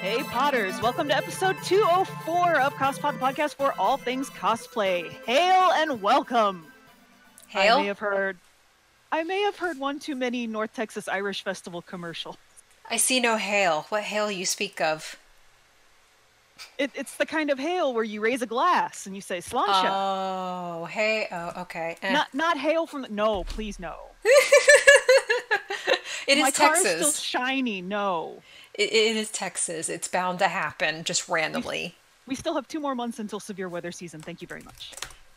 Hey Potters, welcome to episode 204 of CosPod, the podcast for all things cosplay. Hail and welcome. Hail? I may have heard one too many North Texas Irish Festival commercials. I see no hail. What hail you speak of? It's the kind of hail where you raise a glass and you say sláinte. Oh, hey. Oh, okay. Not hail from the... No, please no. It My is car is Texas. still shiny, no. It is Texas. It's bound to happen just randomly. We still have 2 more months until severe weather season. Thank you very much.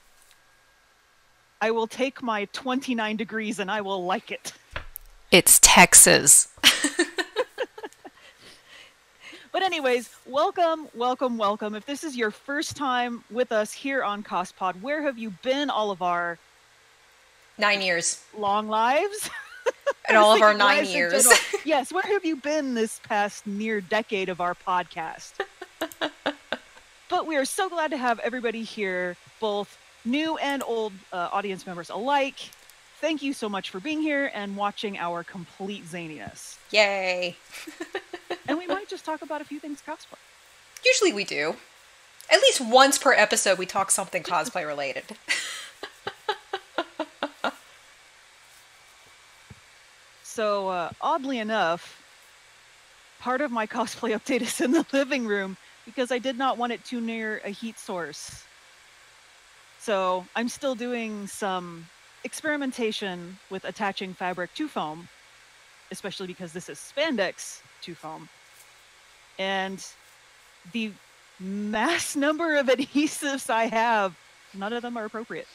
I will take my 29 degrees and I will like it. It's Texas. But anyways, welcome. If this is your first time with us here on CosPod, where have you been all of our 9 years. long lives? And all of our 9 lives in years. general. Yes, where have you been this past near decade of our podcast? But we are so glad to have everybody here, both new and old audience members alike. Thank you so much for being here and watching our complete zaniness. Yay. And we might just talk about a few things cosplay. Usually we do. At least once per episode we talk something cosplay related. So, oddly enough, part of my cosplay update is in the living room because I did not want it too near a heat source. So, I'm still doing some experimentation with attaching fabric to foam, especially because this is spandex to foam. And the mass number of adhesives I have, none of them are appropriate.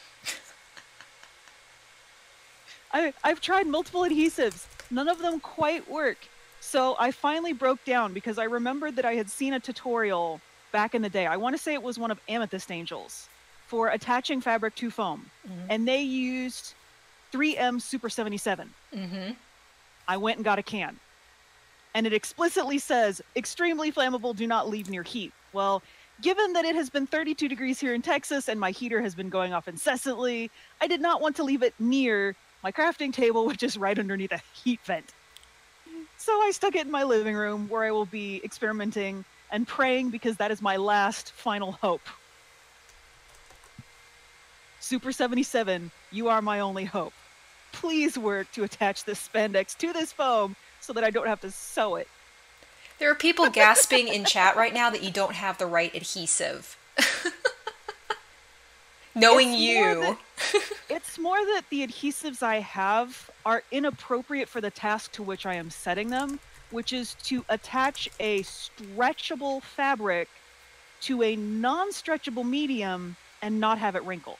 I've tried multiple adhesives. None of them quite work. So I finally broke down because I remembered that I had seen a tutorial back in the day. I want to say it was one of Amethyst Angels for attaching fabric to foam. Mm-hmm. And they used 3M Super 77. Mm-hmm. I went and got a can. And it explicitly says, extremely flammable, do not leave near heat. Well, given that it has been 32 degrees here in Texas and my heater has been going off incessantly, I did not want to leave it near my crafting table, which is right underneath a heat vent. So I stuck it in my living room where I will be experimenting and praying because that is my last final hope. Super 77, you are my only hope. Please work to attach this spandex to this foam so that I don't have to sew it. There are people gasping in chat right now that you don't have the right adhesive. Knowing you. It's more that the adhesives I have are inappropriate for the task to which I am setting them, which is to attach a stretchable fabric to a non-stretchable medium and not have it wrinkle.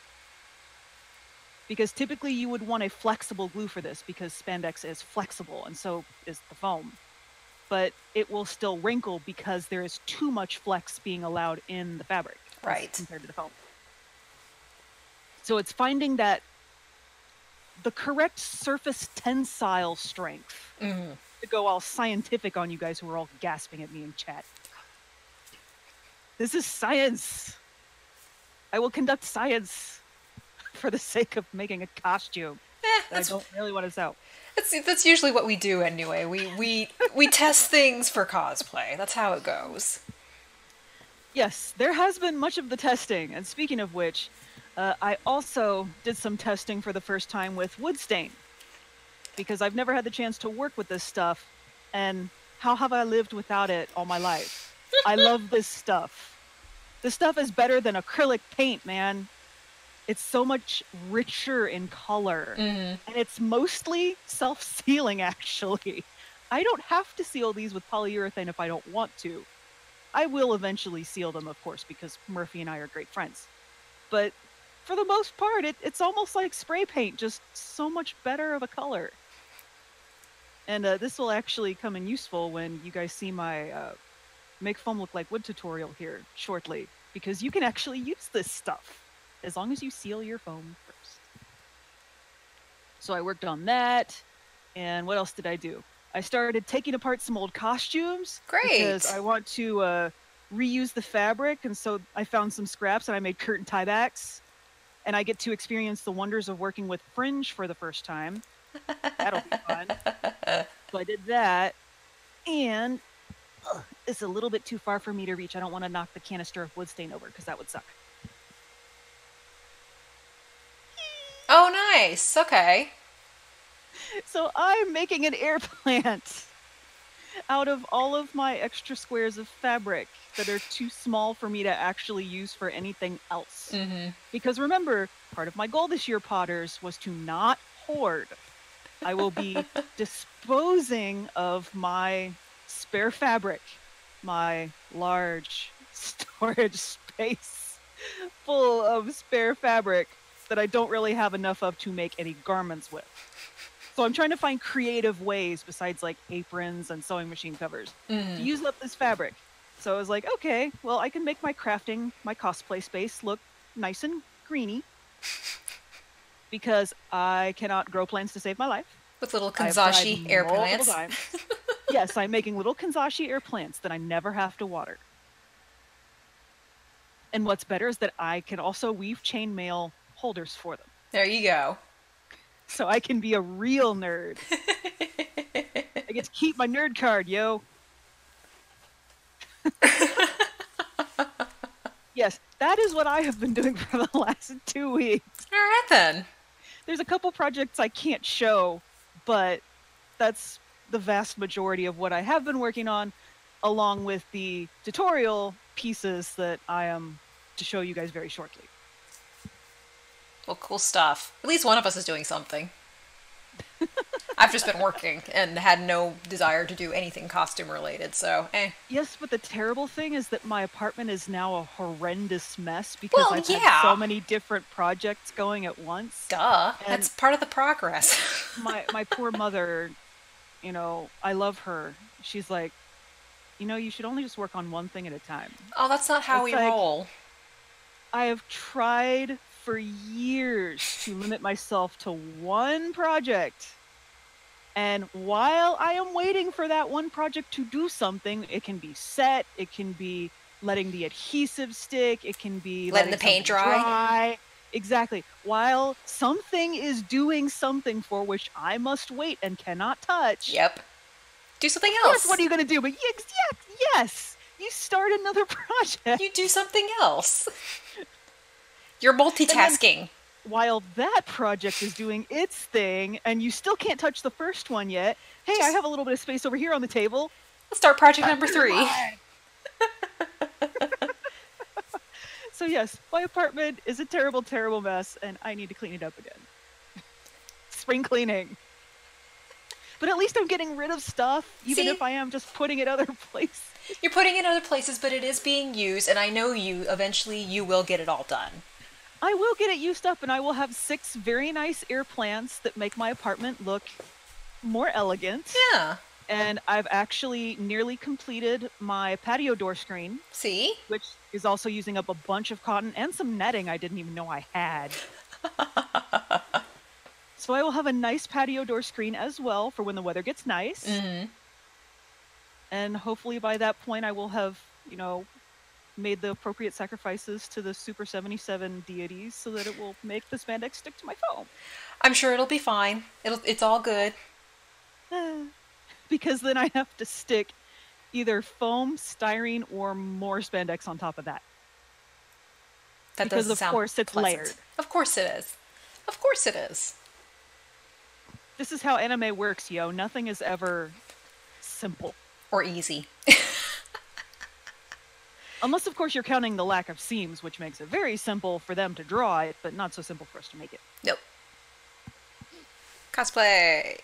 Because typically you would want a flexible glue for this because spandex is flexible and so is the foam. But it will still wrinkle because there is too much flex being allowed in the fabric. Right. Compared to the foam. So it's finding that the correct surface tensile strength to go all scientific on you guys who are all gasping at me in chat. This is science. I will conduct science for the sake of making a costume that I don't really want to sew. That's usually what we do anyway. We test things for cosplay. That's how it goes. Yes, there has been much of the testing. And speaking of which, I also did some testing for the first time with wood stain because I've never had the chance to work with this stuff. And how have I lived without it all my life? I love this stuff. This stuff is better than acrylic paint, man. It's so much richer in color. And it's mostly self-sealing, actually. I don't have to seal these with polyurethane if I don't want to. I will eventually seal them, of course, because Murphy and I are great friends. But for the most part, it's almost like spray paint, just so much better of a color. And this will actually come in useful when you guys see my Make Foam Look Like Wood tutorial here shortly, because you can actually use this stuff as long as you seal your foam first. So I worked on that, and what else did I do? I started taking apart some old costumes. Great! Because I want to reuse the fabric, and so I found some scraps and I made curtain tiebacks. And I get to experience the wonders of working with fringe for the first time. That'll be fun. So I did that. And It's a little bit too far for me to reach. I don't want to knock the canister of wood stain over because that would suck. Oh, nice. Okay. So I'm making an air plant out of all of my extra squares of fabric that are too small for me to actually use for anything else. Mm-hmm. Because remember, part of my goal this year, Potters, was to not hoard. I will be disposing of my spare fabric, my large storage space full of spare fabric that I don't really have enough of to make any garments with. So I'm trying to find creative ways besides like aprons and sewing machine covers to use up this fabric. So I was like, okay, well, I can make my crafting, my cosplay space look nice and greeny because I cannot grow plants to save my life. With little I've tried Kanzashi air multiple plants. times. Yes, I'm making little Kanzashi air plants that I never have to water. And what's better is that I can also weave chainmail holders for them. There you go. So I can be a real nerd. I get to keep my nerd card, yo. Yes, that is what I have been doing for the last 2 weeks. All right, then. There's a couple projects I can't show, but that's the vast majority of what I have been working on, along with the tutorial pieces that I am to show you guys very shortly. Well, cool stuff. At least one of us is doing something. I've just been working and had no desire to do anything costume related, so Yes, but the terrible thing is that my apartment is now a horrendous mess because Well, I've yeah. had so many different projects going at once. Duh. And That's part of the progress. my poor mother, you know, I love her. She's like, you know, you should only just work on one thing at a time. Oh, that's not how It's we like- roll. I have tried for years to limit myself to one project. And while I am waiting for that one project to do something, it can be set, it can be letting the adhesive stick, it can be Letting the paint something dry. Exactly. While something is doing something for which I must wait and cannot touch. Yep. Do something Of course, else. what are you going to do? But yes, you start another project. You do something else. You're multitasking. While that project is doing its thing and you still can't touch the first one yet, hey, I have a little bit of space over here on the table. Let's start project number 3. So yes, my apartment is a terrible, terrible mess and I need to clean it up again. Spring cleaning. But at least I'm getting rid of stuff, even See? if I am just putting it other places. You're putting it in other places, but it is being used, and I know eventually you will get it all done. I will get it used up and I will have 6 very nice air plants that make my apartment look more elegant. Yeah. And I've actually nearly completed my patio door screen, See? which is also using up a bunch of cotton and some netting I didn't even know I had. So I will have a nice patio door screen as well for when the weather gets nice. Mm-hmm. And hopefully by that point I will have, you know, made the appropriate sacrifices to the Super 77 deities so that it will make the spandex stick to my foam. I'm sure it'll be fine. It's all good. Because then I have to stick either foam, styrene, or more spandex on top of that. That Because doesn't of sound course it's pleasant. layered. Of course it is. Of course it is. This is how anime works, yo. Nothing is ever simple. Or easy. Unless, of course, you're counting the lack of seams, which makes it very simple for them to draw it, but not so simple for us to make it. Nope. Cosplay.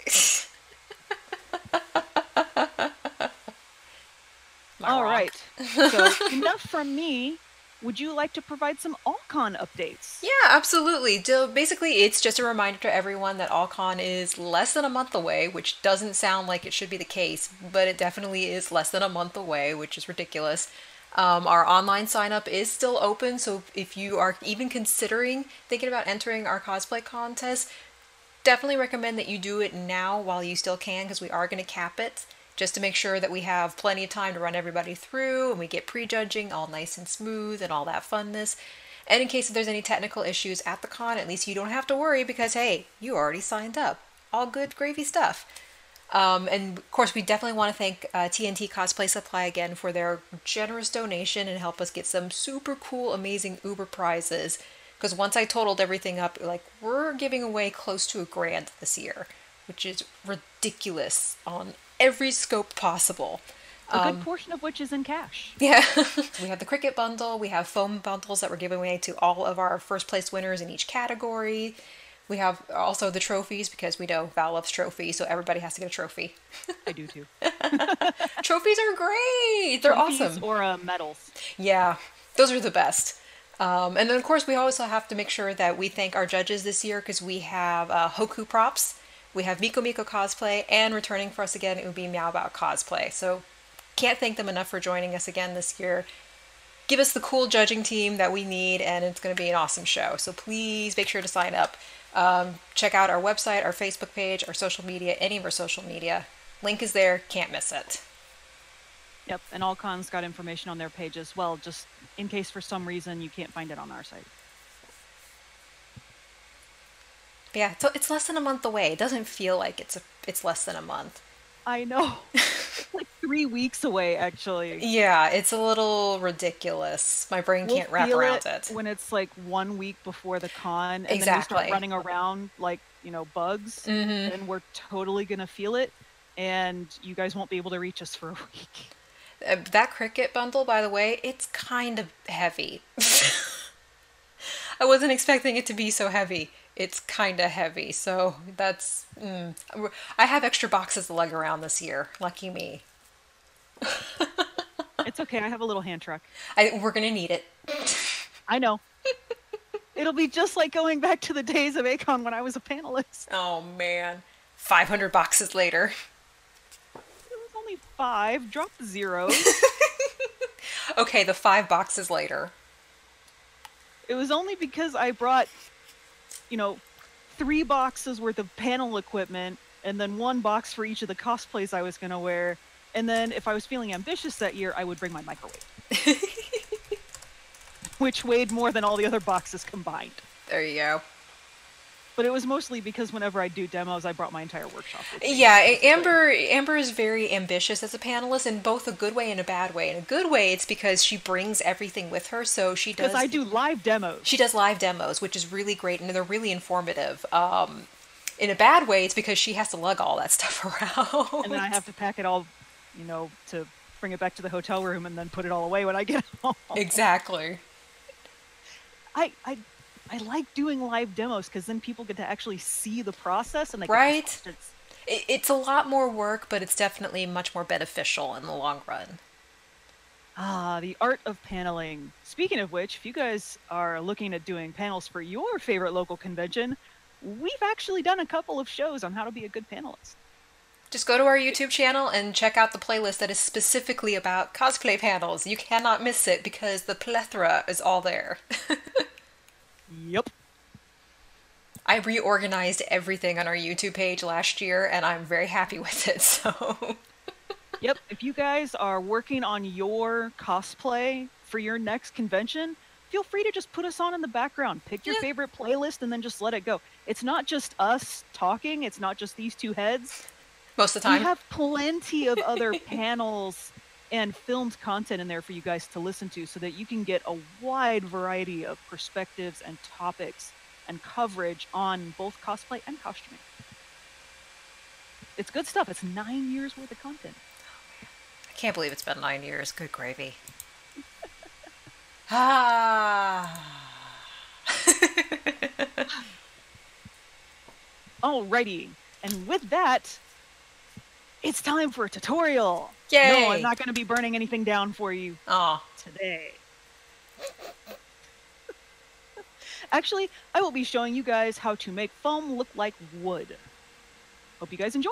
All right. So enough from me. Would you like to provide some Allcon updates? Yeah, absolutely. So basically, it's just a reminder to everyone that Allcon is less than a month away, which doesn't sound like it should be the case, but it definitely is less than a month away, which is ridiculous. Our online sign up is still open, so if you are even considering thinking about entering our cosplay contest, definitely recommend that you do it now while you still can, because we are going to cap it, just to make sure that we have plenty of time to run everybody through and we get prejudging all nice and smooth and all that funness. And in case if there's any technical issues at the con, at least you don't have to worry because, hey, you already signed up. All good, gravy stuff. And of course, we definitely want to thank TNT Cosplay Supply again for their generous donation and help us get some super cool, amazing Uber prizes. Because once I totaled everything up, like we're giving away close to $1,000 this year, which is ridiculous on every scope possible. A good portion of which is in cash. Yeah, we have the Cricut bundle. We have foam bundles that we're giving away to all of our first place winners in each category. We have also the trophies because we know Val loves trophies, so everybody has to get a trophy. I do too. Trophies are great. They're Trophies awesome. or medals. Yeah, those are the best. And then, of course, we also have to make sure that we thank our judges this year because we have Hoku Props, we have Miko Miko Cosplay, and returning for us again, it would be Meow Bao Cosplay. So, can't thank them enough for joining us again this year. Give us the cool judging team that we need, and it's going to be an awesome show. So, please make sure to sign up. Check out our website, our Facebook page, our social media, any of our social media. Link is there. Can't miss it. Yep, and all cons got information on their page as well, just in case for some reason you can't find it on our site. But yeah, so it's less than a month away. It doesn't feel like it's less than a month. I know. It's like 3 weeks away, actually. Yeah, it's a little ridiculous. My brain We'll can't wrap feel around it it. when it's like 1 week before the con, and then we start Exactly. running around like, bugs, and we're totally gonna feel it, and you guys won't be able to reach us for a week. That Cricut bundle, by the way, it's kind of heavy. I wasn't expecting it to be so heavy. It's kind of heavy, so that's. I have extra boxes to lug around this year. Lucky me. It's okay, I have a little hand truck. We're gonna need it. I know. It'll be just like going back to the days of Acon when I was a panelist. Oh man, 500 boxes later. It was only 5. Drop the zeros. Okay, the 5 boxes later. It was only because I brought, 3 boxes worth of panel equipment and then 1 box for each of the cosplays I was going to wear. And then if I was feeling ambitious that year, I would bring my microwave, which weighed more than all the other boxes combined. There you go. But it was mostly because whenever I do demos, I brought my entire workshop with me. Yeah, Amber is very ambitious as a panelist in both a good way and a bad way. In a good way, it's because she brings everything with her, so Because I do live demos. she does live demos, which is really great and they're really informative. In a bad way, it's because she has to lug all that stuff around. And then I have to pack it all, to bring it back to the hotel room and then put it all away when I get home. Exactly. I like doing live demos because then people get to actually see the process and they Right? get questions. It's a lot more work, but it's definitely much more beneficial in the long run. Ah, the art of paneling. Speaking of which, if you guys are looking at doing panels for your favorite local convention, we've actually done a couple of shows on how to be a good panelist. Just go to our YouTube channel and check out the playlist that is specifically about cosplay panels. You cannot miss it because the plethora is all there. Yep. I reorganized everything on our YouTube page last year and I'm very happy with it. So, Yep. If you guys are working on your cosplay for your next convention, feel free to just put us on in the background. Pick your Yeah. favorite playlist and then just let it go. It's not just us talking, it's not just these two heads. most of the We time. have plenty of other panels and filmed content in there for you guys to listen to so that you can get a wide variety of perspectives and topics and coverage on both cosplay and costuming. It's good stuff. It's 9 years worth of content. I can't believe it's been 9 years. Good gravy. Ah. Alrighty. And with that, it's time for a tutorial. Yay! No, I'm not going to be burning anything down for you Oh, today. Actually, I will be showing you guys how to make foam look like wood. Hope you guys enjoy.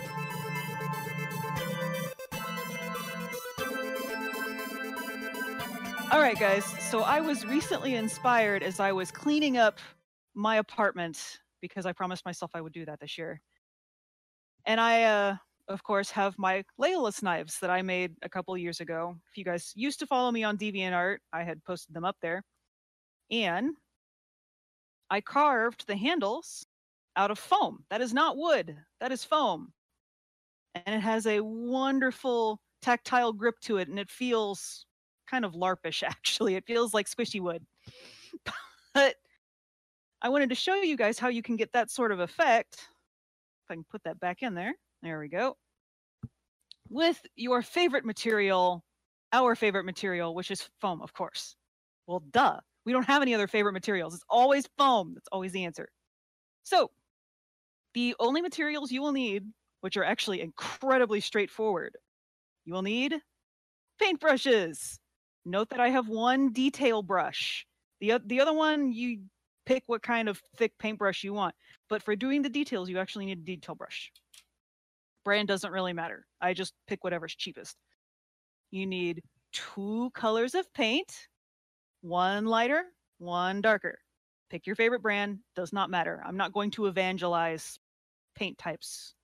Alright guys, so I was recently inspired as I was cleaning up my apartment because I promised myself I would do that this year. And I, of course, have my Leolus knives that I made a couple years ago. If you guys used to follow me on DeviantArt, I had posted them up there. And I carved the handles out of foam. That is not wood, that is foam. and it has a wonderful tactile grip to it, and it feels kind of LARPish, actually. It feels like squishy wood. But I wanted to show you guys how you can get that sort of effect. If I can put that back in there. There we go. With your favorite material, our favorite material, which is foam, of course. Well, duh. We don't have any other favorite materials. It's always foam. That's always the answer. So, the only materials you will need, which are actually incredibly straightforward, you will need paintbrushes. Note that I have one detail brush. The other one, you pick what kind of thick paintbrush you want. But for doing the details, you actually need a detail brush. Brand doesn't really matter. I just pick whatever's cheapest. You need 2 colors of paint, one lighter, one darker. Pick your favorite brand, does not matter. I'm not going to evangelize paint types.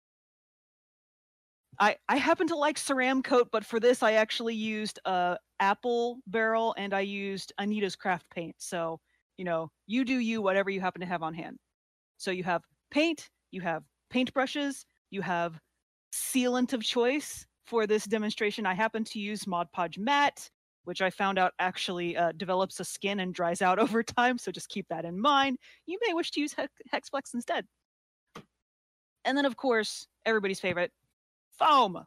I happen to like Ceramcoat, but for this I actually used Apple Barrel and I used Anita's Craft Paint. So, you do you, whatever you happen to have on hand. So you have paint, you have paintbrushes, you have sealant of choice. For this demonstration, I happen to use Mod Podge Matte, which I found out actually develops a skin and dries out over time, so just keep that in mind. You may wish to use Hexflex instead. And then, of course, everybody's favorite, foam.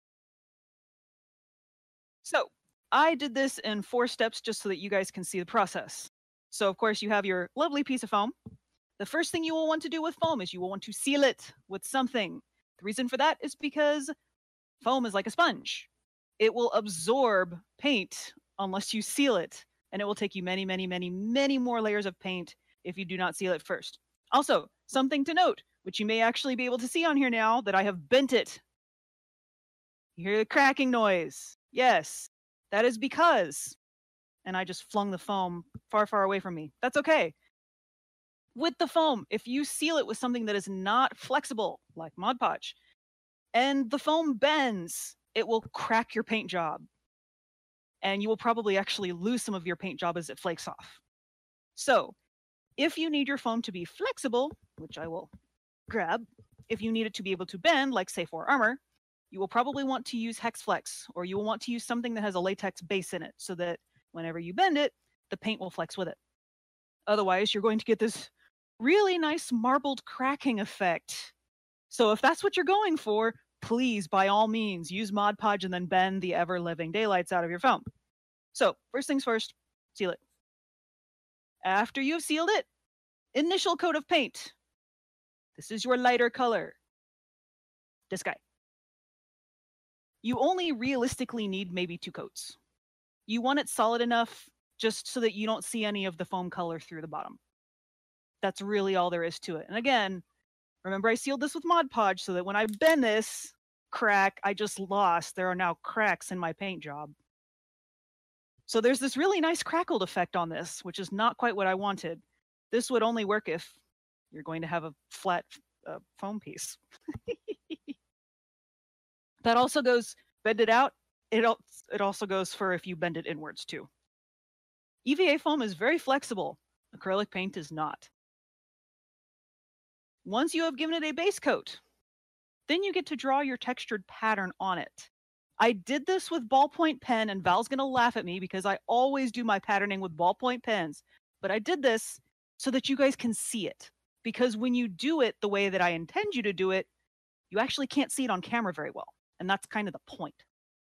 So I did this in 4 steps just so that you guys can see the process. So, of course, you have your lovely piece of foam. The first thing you will want to do with foam is you will want to seal it with something. The reason for that is because foam is like a sponge. It will absorb paint unless you seal it, and it will take you many, many, many, many more layers of paint if you do not seal it first. Also, something to note, which you may actually be able to see on here now, that I have bent it. You hear the cracking noise. Yes, that is because, and I just flung the foam far, far away from me. That's okay. With the foam, if you seal it with something that is not flexible, like Mod Podge, and the foam bends, it will crack your paint job. And you will probably actually lose some of your paint job as it flakes off. So, if you need your foam to be flexible, which I will grab, if you need it to be able to bend, like say for armor, you will probably want to use Hexflex, or you will want to use something that has a latex base in it, so that whenever you bend it, the paint will flex with it. Otherwise, you're going to get this really nice marbled cracking effect. So if that's what you're going for, please, by all means, use Mod Podge and then bend the ever-living daylights out of your foam. So, first things first, seal it. After you've sealed it, initial coat of paint. This is your lighter color. This guy. You only realistically need maybe 2 coats. You want it solid enough just so that you don't see any of the foam color through the bottom. That's really all there is to it. And again, remember I sealed this with Mod Podge so that when I bend this crack I just lost, there are now cracks in my paint job. So there's this really nice crackled effect on this, which is not quite what I wanted. This would only work if you're going to have a flat foam piece. That also goes, bend it out. It also goes for if you bend it inwards too. EVA foam is very flexible. Acrylic paint is not. Once you have given it a base coat, then you get to draw your textured pattern on it. I did this with ballpoint pen, and Val's gonna laugh at me because I always do my patterning with ballpoint pens, but I did this so that you guys can see it. Because when you do it the way that I intend you to do it, you actually can't see it on camera very well, and that's kind of the point.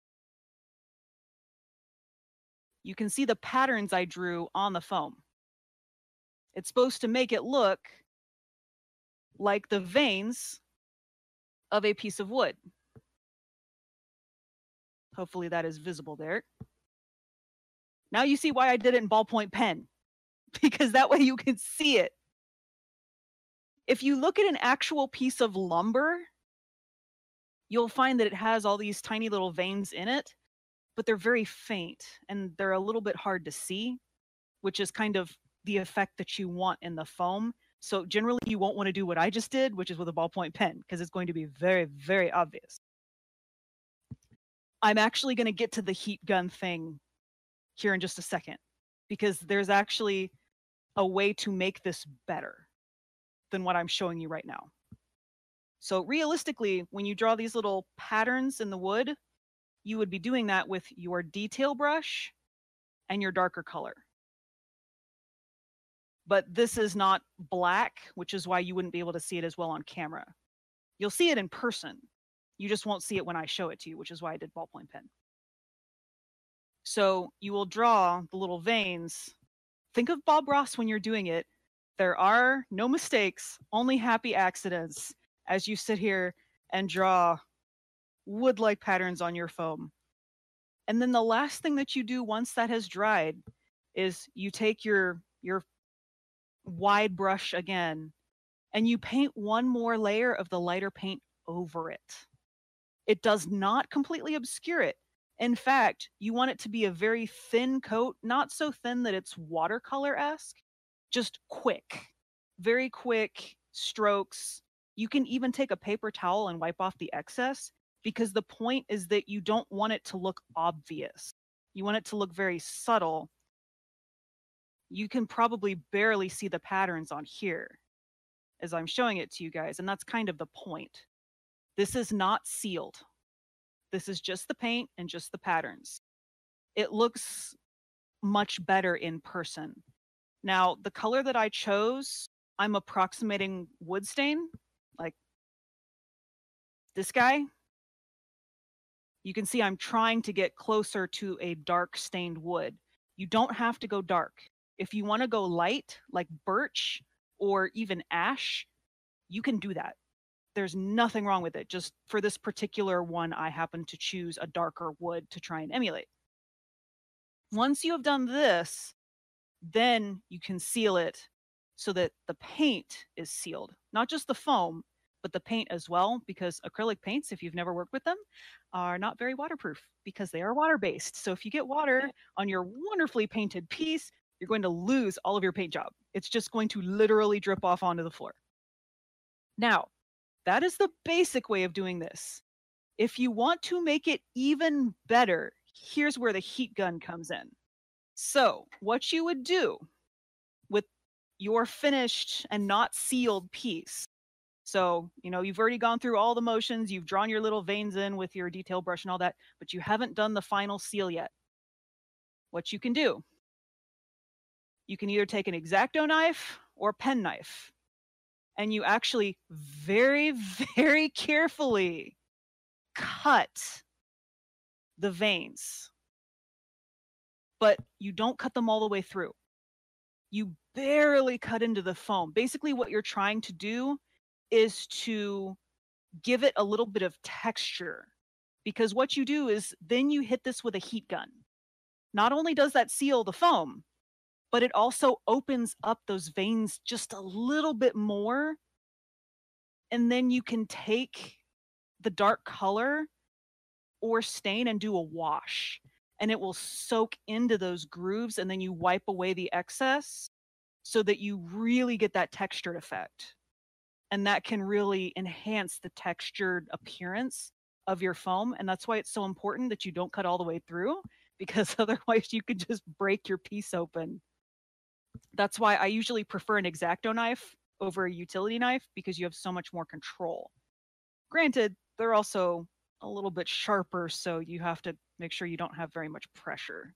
You can see the patterns I drew on the foam. It's supposed to make it look like the veins of a piece of wood. Hopefully that is visible there. Now you see why I did it in ballpoint pen, because that way you can see it. If you look at an actual piece of lumber, you'll find that it has all these tiny little veins in it, but they're very faint and they're a little bit hard to see, which is kind of the effect that you want in the foam. So generally you won't want to do what I just did, which is with a ballpoint pen, because it's going to be very, very obvious. I'm actually going to get to the heat gun thing here in just a second, because there's actually a way to make this better than what I'm showing you right now. So realistically, when you draw these little patterns in the wood, you would be doing that with your detail brush and your darker color. But this is not black, which is why you wouldn't be able to see it as well on camera. You'll see it in person. You just won't see it when I show it to you, which is why I did ballpoint pen. So you will draw the little veins. Think of Bob Ross when you're doing it. There are no mistakes, only happy accidents as you sit here and draw wood-like patterns on your foam. And then the last thing that you do once that has dried is you take your wide brush again and you paint one more layer of the lighter paint over it. It does not completely obscure it. In fact, you want it to be a very thin coat, not so thin that it's watercolor-esque, just quick, very quick strokes. You can even take a paper towel and wipe off the excess, because the point is that you don't want it to look obvious. You want it to look very subtle. You can probably barely see the patterns on here as I'm showing it to you guys, and that's kind of the point. This is not sealed. This is just the paint and just the patterns. It looks much better in person. Now, the color that I chose, I'm approximating wood stain, like this guy. You can see I'm trying to get closer to a dark stained wood. You don't have to go dark. If you want to go light, like birch or even ash, you can do that. There's nothing wrong with it. Just for this particular one, I happen to choose a darker wood to try and emulate. Once you have done this, then you can seal it so that the paint is sealed. Not just the foam, but the paint as well, because acrylic paints, if you've never worked with them, are not very waterproof because they are water-based. So if you get water on your wonderfully painted piece, you're going to lose all of your paint job. It's just going to literally drip off onto the floor. Now, that is the basic way of doing this. If you want to make it even better, here's where the heat gun comes in. So what you would do with your finished and not sealed piece. So, you've already gone through all the motions, you've drawn your little veins in with your detail brush and all that, but you haven't done the final seal yet. What you can do, you can either take an X-Acto knife or a pen knife, and you actually very, very carefully cut the veins. But you don't cut them all the way through. You barely cut into the foam. Basically, what you're trying to do is to give it a little bit of texture. Because what you do is then you hit this with a heat gun. Not only does that seal the foam, but it also opens up those veins just a little bit more. And then you can take the dark color or stain and do a wash. And it will soak into those grooves, and then you wipe away the excess so that you really get that textured effect. And that can really enhance the textured appearance of your foam. And that's why it's so important that you don't cut all the way through, because otherwise you could just break your piece open. That's why I usually prefer an X-Acto knife over a utility knife, because you have so much more control. Granted, they're also a little bit sharper, so you have to make sure you don't have very much pressure.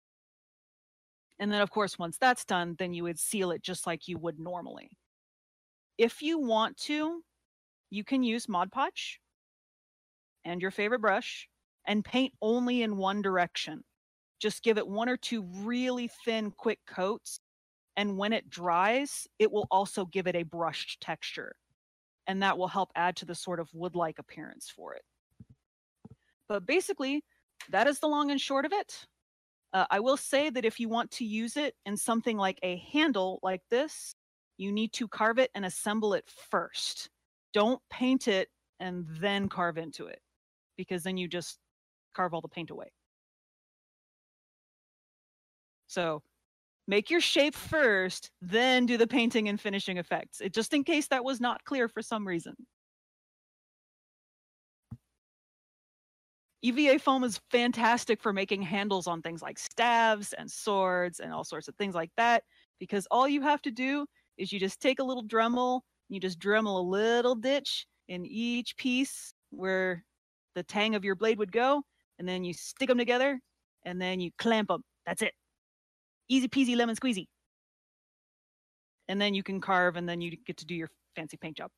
And then, of course, once that's done, then you would seal it just like you would normally. If you want to, you can use Mod Podge and your favorite brush and paint only in one direction. Just give it one or two really thin, quick coats. And when it dries, it will also give it a brushed texture. And that will help add to the sort of wood-like appearance for it. But basically, that is the long and short of it. I will say that if you want to use it in something like a handle like this, you need to carve it and assemble it first. Don't paint it and then carve into it, because then you just carve all the paint away. So make your shape first, then do the painting and finishing effects. Just in case that was not clear for some reason. EVA foam is fantastic for making handles on things like staves and swords and all sorts of things like that, because all you have to do is you just take a little Dremel, you just Dremel a little ditch in each piece where the tang of your blade would go, and then you stick them together, and then you clamp them. That's it. Easy peasy lemon squeezy. And then you can carve, and then you get to do your fancy paint job.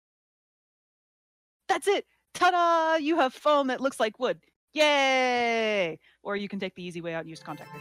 That's it. Ta-da! You have foam that looks like wood. Yay! Or you can take the easy way out and use contactor.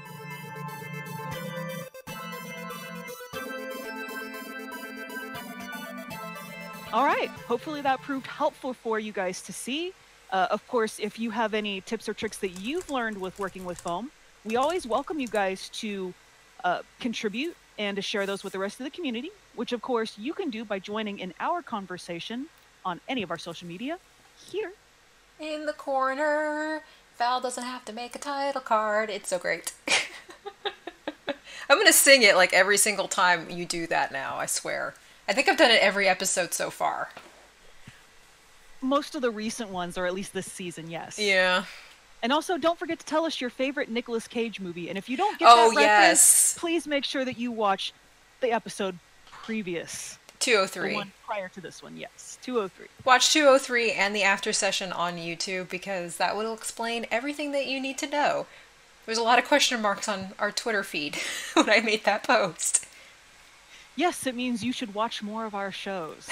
All right. Hopefully that proved helpful for you guys to see. Of course, if you have any tips or tricks that you've learned with working with foam, we always welcome you guys to contribute and to share those with the rest of the community, which of course you can do by joining in our conversation on any of our social media here. In the corner, Val doesn't have to make a title card. It's so great. I'm going to sing it like every single time you do that now, I swear. I think I've done it every episode so far. Most of the recent ones, or at least this season, yes. Yeah. And also, don't forget to tell us your favorite Nicolas Cage movie. And if you don't get that reference, please make sure that you watch the episode previous. 203. The one prior to this one, yes. 203. Watch 203 and the after session on YouTube, because that will explain everything that you need to know. There's a lot of question marks on our Twitter feed when I made that post. Yes, it means you should watch more of our shows.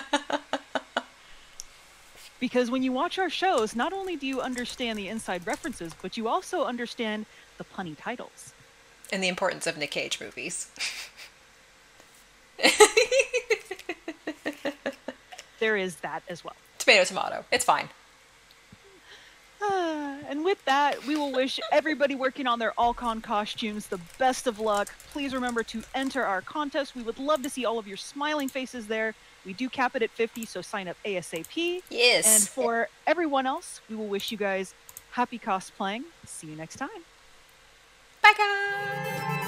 Because when you watch our shows, not only do you understand the inside references, but you also understand the punny titles. And the importance of Nick Cage movies. There is that as well. Tomato, tomato. It's fine. And with that, we will wish everybody working on their All-Con costumes the best of luck. Please remember to enter our contest. We would love to see all of your smiling faces there. We do cap it at 50, so sign up ASAP. Yes. And for everyone else, we will wish you guys happy cosplaying. See you next time. Bye, guys.